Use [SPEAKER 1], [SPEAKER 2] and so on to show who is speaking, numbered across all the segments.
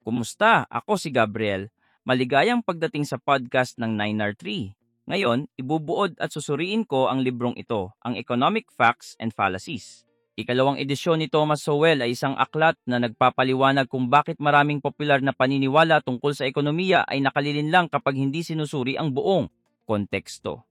[SPEAKER 1] Kumusta? Ako si Gabriel. Maligayang pagdating sa podcast ng 9R3. Ngayon, ibubuod at susuriin ko ang librong ito, ang Economic Facts and Fallacies. Ikalawang edisyon ni Thomas Sowell ay isang aklat na nagpapaliwanag kung bakit maraming popular na paniniwala tungkol sa ekonomiya ay nakalilin lang kapag hindi sinusuri ang buong konteksto.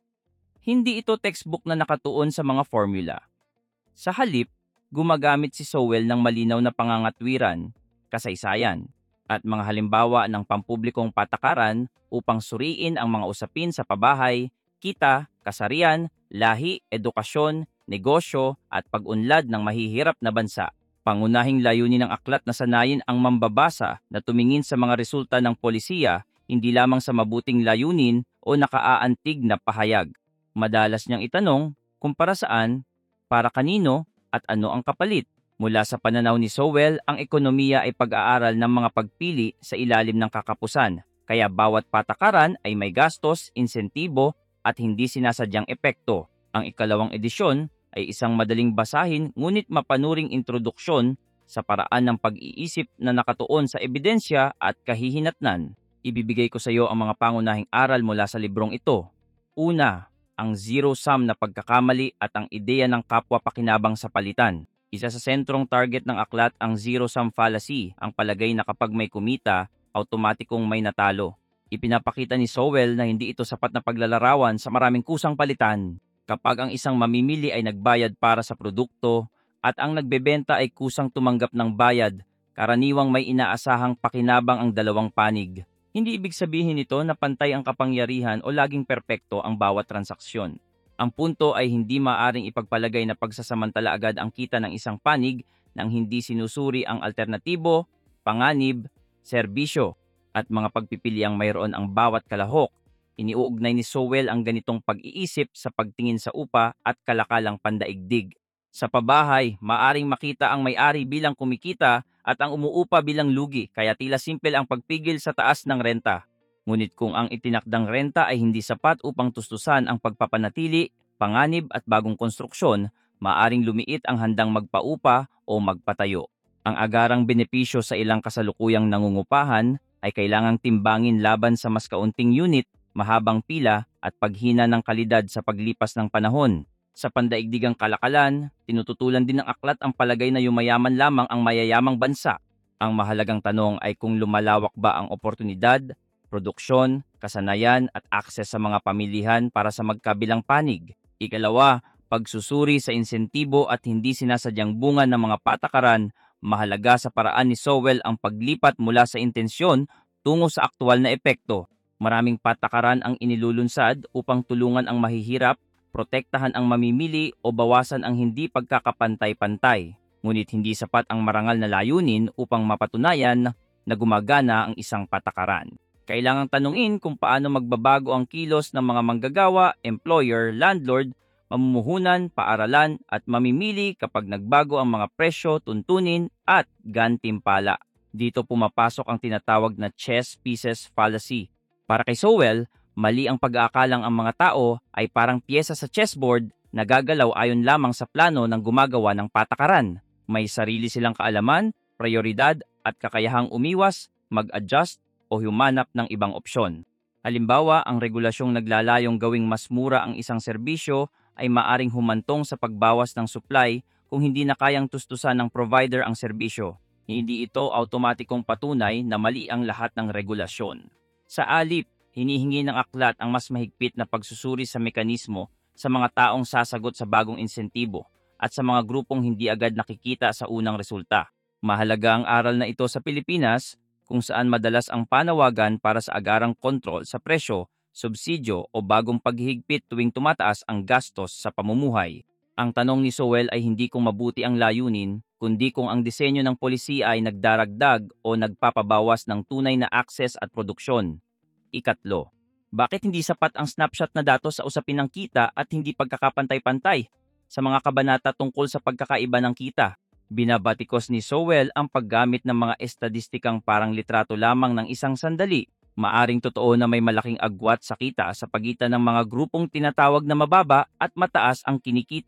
[SPEAKER 1] Hindi ito textbook na nakatuon sa mga formula. Sa halip, gumagamit si Sowell ng malinaw na pangangatwiran, kasaysayan, at mga halimbawa ng pampublikong patakaran upang suriin ang mga usapin sa pabahay, kita, kasarian, lahi, edukasyon, negosyo at pag-unlad ng mahihirap na bansa. Pangunahing layunin ng aklat na sanayin ang mambabasa na tumingin sa mga resulta ng polisiya hindi lamang sa mabuting layunin o nakaaantig na pahayag. Madalas niyang itanong kung para saan, para kanino at ano ang kapalit. Mula sa pananaw ni Sowell, ang ekonomiya ay pag-aaral ng mga pagpili sa ilalim ng kakapusan, kaya bawat patakaran ay may gastos, insentibo at hindi sinasadyang epekto. Ang ikalawang edisyon ay isang madaling basahin ngunit mapanuring introduksyon sa paraan ng pag-iisip na nakatuon sa ebidensya at kahihinatnan. Ibibigay ko sa iyo ang mga pangunahing aral mula sa librong ito. Una, ang zero-sum na pagkakamali at ang ideya ng kapwa-pakinabang sa palitan. Isa sa sentrong target ng aklat ang zero-sum fallacy, ang palagay na kapag may kumita, automatikong may natalo. Ipinapakita ni Sowell na hindi ito sapat na paglalarawan sa maraming kusang palitan. Kapag ang isang mamimili ay nagbayad para sa produkto at ang nagbebenta ay kusang tumanggap ng bayad, karaniwang may inaasahang pakinabang ang dalawang panig. Hindi ibig sabihin nito na pantay ang kapangyarihan o laging perpekto ang bawat transaksyon. Ang punto ay hindi maaring ipagpalagay na pagsasamantala agad ang kita ng isang panig nang hindi sinusuri ang alternatibo, panganib, serbisyo, at mga pagpipiliang mayroon ang bawat kalahok. Iniuugnay ni Sowell ang ganitong pag-iisip sa pagtingin sa upa at kalakalang pandaigdig. Sa pabahay, maaring makita ang may-ari bilang kumikita at ang umuupa bilang lugi, kaya tila simple ang pagpigil sa taas ng renta. Ngunit kung ang itinakdang renta ay hindi sapat upang tustusan ang pagpapanatili, panganib at bagong konstruksyon, maaring lumiit ang handang magpaupa o magpatayo. Ang agarang benepisyo sa ilang kasalukuyang nangungupahan ay kailangang timbangin laban sa mas kaunting unit, mahabang pila at paghina ng kalidad sa paglipas ng panahon. Sa pandaigdigang kalakalan, tinututulan din ng aklat ang palagay na yumayaman lamang ang mayayamang bansa. Ang mahalagang tanong ay kung lumalawak ba ang oportunidad, produksyon, kasanayan at akses sa mga pamilihan para sa magkabilang panig. Ikalawa, pagsusuri sa insentibo at hindi sinasadyang bunga ng mga patakaran, mahalaga sa paraan ni Sowell ang paglipat mula sa intensyon tungo sa aktwal na epekto. Maraming patakaran ang inilulunsad upang tulungan ang mahihirap, protektahan ang mamimili o bawasan ang hindi pagkakapantay-pantay. Ngunit hindi sapat ang marangal na layunin upang mapatunayan na gumagana ang isang patakaran. Kailangang tanungin kung paano magbabago ang kilos ng mga manggagawa, employer, landlord, mamumuhunan, paaralan at mamimili kapag nagbago ang mga presyo, tuntunin at gantimpala. Dito pumapasok ang tinatawag na chess pieces fallacy. Para kay Sowell, mali ang pag-aakalang ang mga tao ay parang piyesa sa chessboard na gagalaw ayon lamang sa plano ng gumagawa ng patakaran. May sarili silang kaalaman, prioridad at kakayahang umiwas, mag-adjust o humanap ng ibang opsyon. Halimbawa, ang regulasyong naglalayong gawing mas mura ang isang serbisyo ay maaring humantong sa pagbawas ng supply kung hindi na kayang tustusan ng provider ang serbisyo. Hindi ito automatikong patunay na mali ang lahat ng regulasyon. Sa alip, hinihingi ng aklat ang mas mahigpit na pagsusuri sa mekanismo sa mga taong sasagot sa bagong insentibo at sa mga grupong hindi agad nakikita sa unang resulta. Mahalaga ang aral na ito sa Pilipinas kung saan madalas ang panawagan para sa agarang kontrol sa presyo, subsidyo o bagong paghihigpit tuwing tumataas ang gastos sa pamumuhay. Ang tanong ni Sowell ay hindi kung mabuti ang layunin, kundi kung ang disenyo ng polisiya ay nagdaragdag o nagpapabawas ng tunay na akses at produksyon. Ikatlo, bakit hindi sapat ang snapshot na datos sa usapin ng kita at hindi pagkakapantay-pantay? Sa mga kabanata tungkol sa pagkakaiba ng kita, binabatikos ni Sowell ang paggamit ng mga estadistikang parang litrato lamang ng isang sandali. Maaring totoo na may malaking agwat sa kita sa pagitan ng mga grupong tinatawag na mababa at mataas ang kinikita.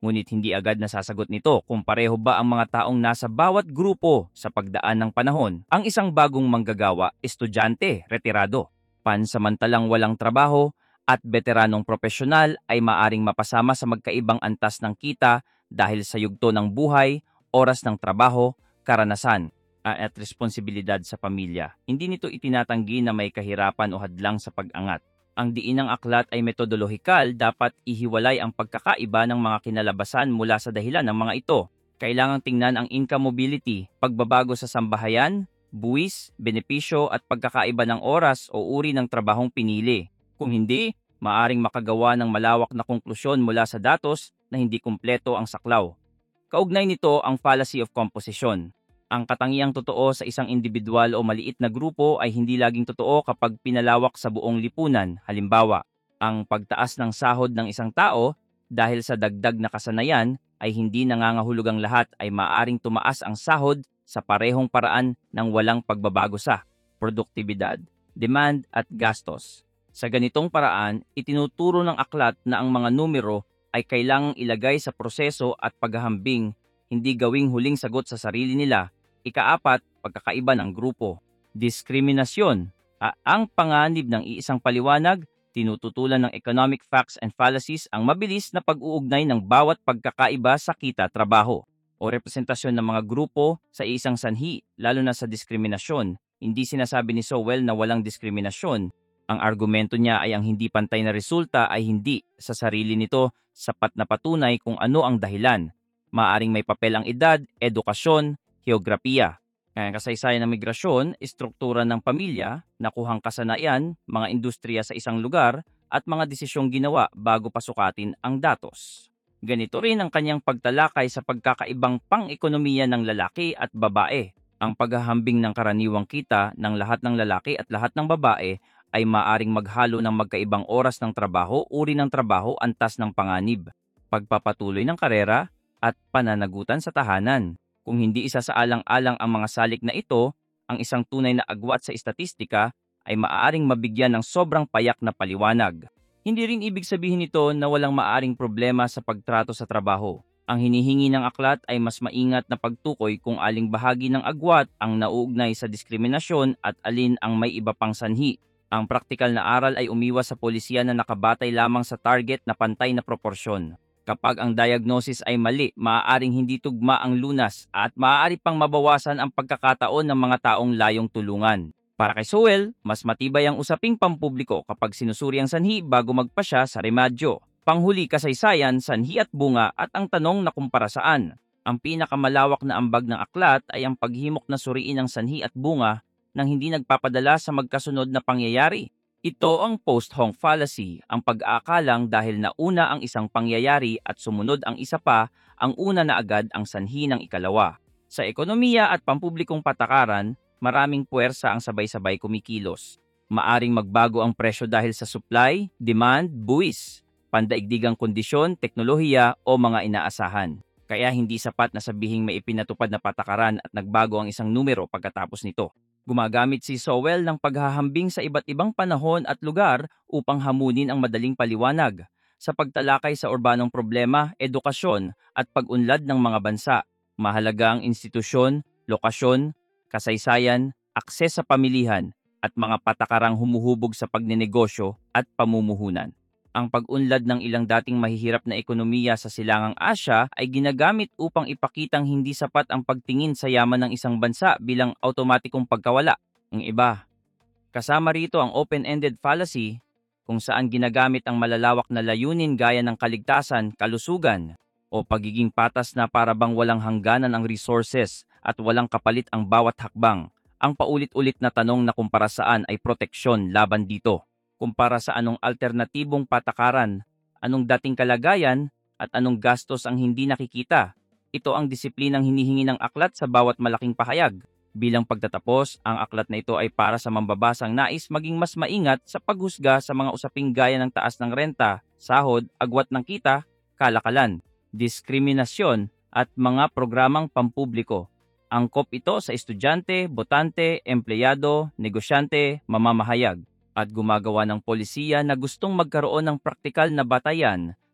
[SPEAKER 1] Ngunit hindi agad nasasagot nito kung pareho ba ang mga taong nasa bawat grupo sa pagdaan ng panahon. Ang isang bagong manggagawa, estudyante, retirado, pansamantalang walang trabaho, at veteranong profesional ay maaring mapasama sa magkaibang antas ng kita dahil sa yugto ng buhay, oras ng trabaho, karanasan, at responsibilidad sa pamilya. Hindi nito itinatanggi na may kahirapan o hadlang sa pag-angat. Ang diin ng aklat ay metodologikal, dapat ihiwalay ang pagkakaiba ng mga kinalabasan mula sa dahilan ng mga ito. Kailangang tingnan ang income mobility, pagbabago sa sambahayan, buwis, benepisyo at pagkakaiba ng oras o uri ng trabahong pinili. Kung hindi, maaring makagawa ng malawak na konklusyon mula sa datos na hindi kumpleto ang saklaw. Kaugnay nito ang fallacy of composition. Ang katangiang totoo sa isang individual o maliit na grupo ay hindi laging totoo kapag pinalawak sa buong lipunan. Halimbawa, ang pagtaas ng sahod ng isang tao dahil sa dagdag na kasanayan ay hindi nangangahulugang lahat ay maaring tumaas ang sahod sa parehong paraan ng walang pagbabago sa produktibidad, demand at gastos. Sa ganitong paraan, itinuturo ng aklat na ang mga numero ay kailangang ilagay sa proseso at paghahambing, hindi gawing huling sagot sa sarili nila. Ikaapat, pagkakaiba ng grupo. Diskriminasyon. Ang panganib ng iisang paliwanag, tinututulan ng economic facts and fallacies ang mabilis na pag-uugnay ng bawat pagkakaiba sa kita, trabaho, o representasyon ng mga grupo sa isang sanhi, lalo na sa diskriminasyon. Hindi sinasabi ni Sowell na walang diskriminasyon. Ang argumento niya ay ang hindi pantay na resulta ay hindi sa sarili nito sapat na patunay kung ano ang dahilan. Maaring may papel ang edad, edukasyon, heograpiya, kasaysayan ng migrasyon, istruktura ng pamilya, nakuhang kasanayan, mga industriya sa isang lugar, at mga desisyong ginawa bago pasukatin ang datos. Ganito rin ang kanyang pagtalakay sa pagkakaibang pang-ekonomiya ng lalaki at babae. Ang paghahambing ng karaniwang kita ng lahat ng lalaki at lahat ng babae ay maaring maghalo ng magkaibang oras ng trabaho, uri ng trabaho, antas ng panganib, pagpapatuloy ng karera, at pananagutan sa tahanan. Kung hindi isasaalang-alang ang mga salik na ito, ang isang tunay na agwat sa estatistika ay maaaring mabigyan ng sobrang payak na paliwanag. Hindi rin ibig sabihin nito na walang maaring problema sa pagtrato sa trabaho. Ang hinihingi ng aklat ay mas maingat na pagtukoy kung aling bahagi ng agwat ang nauugnay sa diskriminasyon at alin ang may iba pang sanhi. Ang praktikal na aral ay umiwas sa polisiya na nakabatay lamang sa target na pantay na proporsyon. Kapag ang diagnosis ay mali, maaaring hindi tugma ang lunas at maaari pang mabawasan ang pagkakataon ng mga taong layong tulungan. Para kay Sowell, mas matibay ang usaping pampubliko kapag sinusuri ang sanhi bago magpasya sa remadyo. Panghuli, kasaysayan, sanhi at bunga at ang tanong na kung para saan. Ang pinakamalawak na ambag ng aklat ay ang paghimok na suriin ang sanhi at bunga nang hindi nagpapadala sa magkasunod na pangyayari. Ito ang post-hoc fallacy, ang pag-aakalang dahil nauna ang isang pangyayari at sumunod ang isa pa, ang una na agad ang sanhi ng ikalawa. Sa ekonomiya at pampublikong patakaran, maraming puwersa ang sabay-sabay kumikilos. Maaring magbago ang presyo dahil sa supply, demand, buwis, pandaigdigang kondisyon, teknolohiya o mga inaasahan. Kaya hindi sapat na sabihing may ipinatupad na patakaran at nagbago ang isang numero pagkatapos nito. Gumagamit si Sowell ng paghahambing sa iba't ibang panahon at lugar upang hamunin ang madaling paliwanag sa pagtalakay sa urbanong problema, edukasyon at pag-unlad ng mga bansa. Mahalaga ang institusyon, lokasyon, kasaysayan, akses sa pamilihan at mga patakarang humuhubog sa pagnenegosyo at pamumuhunan. Ang pag-unlad ng ilang dating mahihirap na ekonomiya sa Silangang Asya ay ginagamit upang ipakitang hindi sapat ang pagtingin sa yaman ng isang bansa bilang automatikong pagkawala. Ang iba, kasama rito ang open-ended fallacy kung saan ginagamit ang malalawak na layunin gaya ng kaligtasan, kalusugan, o pagiging patas na para bang walang hangganan ang resources at walang kapalit ang bawat hakbang. Ang paulit-ulit na tanong na kung para saan ay proteksyon laban dito. Kumpara sa anong alternatibong patakaran, anong dating kalagayan, at anong gastos ang hindi nakikita. Ito ang disiplinang hinihingi ng aklat sa bawat malaking pahayag. Bilang pagtatapos, ang aklat na ito ay para sa mambabasang nais maging mas maingat sa paghusga sa mga usaping gaya ng taas ng renta, sahod, agwat ng kita, kalakalan, diskriminasyon, at mga programang pampubliko. Angkop ito sa estudyante, botante, empleyado, negosyante, mamamahayag, at gumagawa ng polisiya na gustong magkaroon ng praktikal na batayan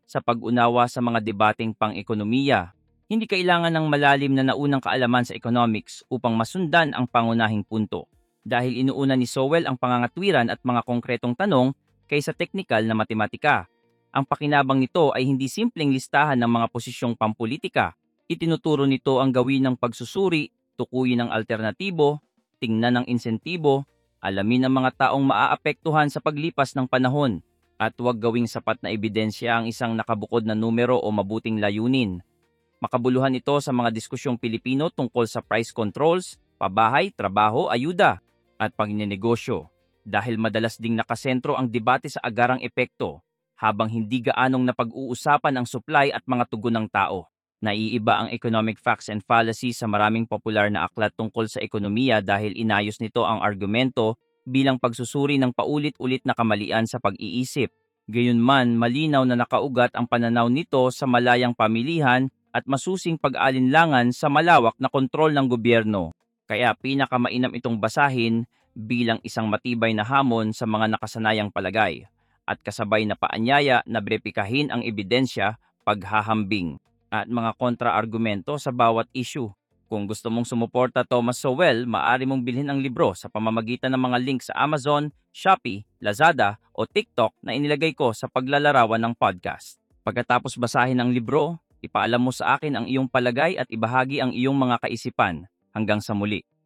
[SPEAKER 1] sa pag-unawa sa mga debateng pang-ekonomiya. Hindi kailangan ng malalim na naunang kaalaman sa economics upang masundan ang pangunahing punto. Dahil inuuna ni Sowell ang pangangatwiran at mga konkretong tanong kaysa teknikal na matematika. Ang pakinabang nito ay hindi simpleng listahan ng mga posisyong pampolitika. Itinuturo nito ang gawin ng pagsusuri, tukuyin ang alternatibo, tingnan ang insentibo, alamin ang mga taong maaapektuhan sa paglipas ng panahon, at huwag gawing sapat na ebidensya ang isang nakabukod na numero o mabuting layunin. Makabuluhan ito sa mga diskusyong Pilipino tungkol sa price controls, pabahay, trabaho, ayuda, at pagninegosyo. Dahil madalas ding nakasentro ang debate sa agarang epekto, habang hindi gaanong napag-uusapan ang supply at mga tugon ng tao. Naiiba ang economic facts and fallacies sa maraming popular na aklat tungkol sa ekonomiya dahil inayos nito ang argumento bilang pagsusuri ng paulit-ulit na kamalian sa pag-iisip. Gayunman, malinaw na nakaugat ang pananaw nito sa malayang pamilihan at masusing pag-alinlangan sa malawak na kontrol ng gobyerno. Kaya pinakamainam itong basahin bilang isang matibay na hamon sa mga nakasanayang palagay at kasabay na paanyaya na beripikahin ang ebidensya, paghahambing at mga kontra-argumento sa bawat issue. Kung gusto mong sumuporta Thomas Sowell, maaari mong bilhin ang libro sa pamamagitan ng mga link sa Amazon, Shopee, Lazada o TikTok na inilagay ko sa paglalarawan ng podcast. Pagkatapos basahin ang libro, ipaalam mo sa akin ang iyong palagay at ibahagi ang iyong mga kaisipan. Hanggang sa muli.